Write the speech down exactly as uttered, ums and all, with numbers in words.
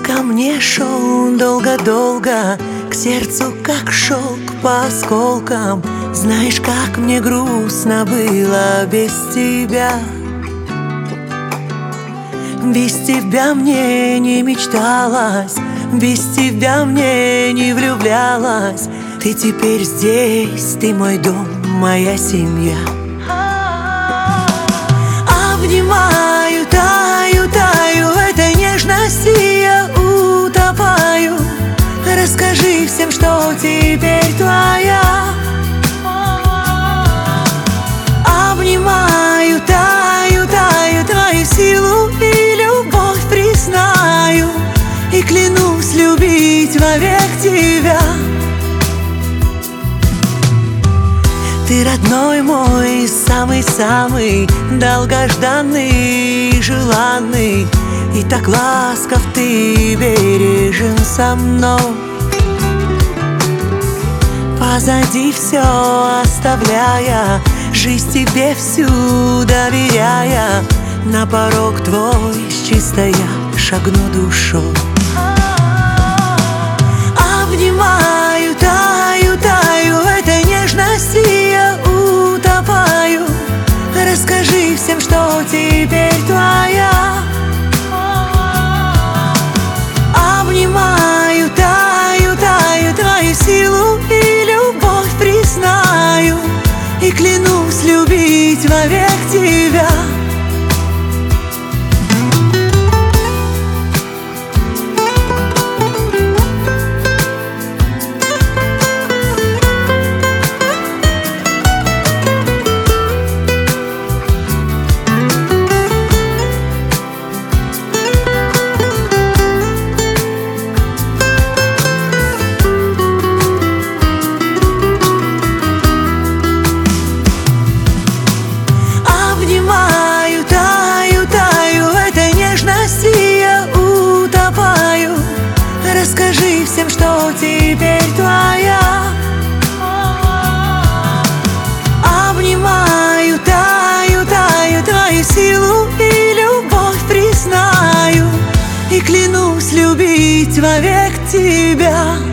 ко мне шел долго-долго, к сердцу как шелк по осколкам. Знаешь, как мне грустно было без тебя. Без тебя мне не мечталось, без тебя мне не влюблялась. Ты теперь здесь, ты мой дом, моя семья. Обнимаю, таю, таю, в этой нежности я утопаю. Расскажи всем, что теперь твоя. Обнимаю, таю, таю, твою силу и любовь признаю, и клянусь любить вовек тебя. Ты родной мой, самый-самый, долгожданный и желанный, и так ласков ты, бережен со мной. Позади все оставляя, жизнь тебе всю доверяя, на порог твой с чистой я шагну душой. Обнимаю, таю, таю, в этой нежности я утопаю. Расскажи всем, что теперь твоя. Обнимаю, таю, таю, твою силу и любовь признаю, и клянусь любить вовек тебя. Расскажи всем, что теперь твоя. Обнимаю, таю, таю, твою силу и любовь признаю, и клянусь любить вовек тебя.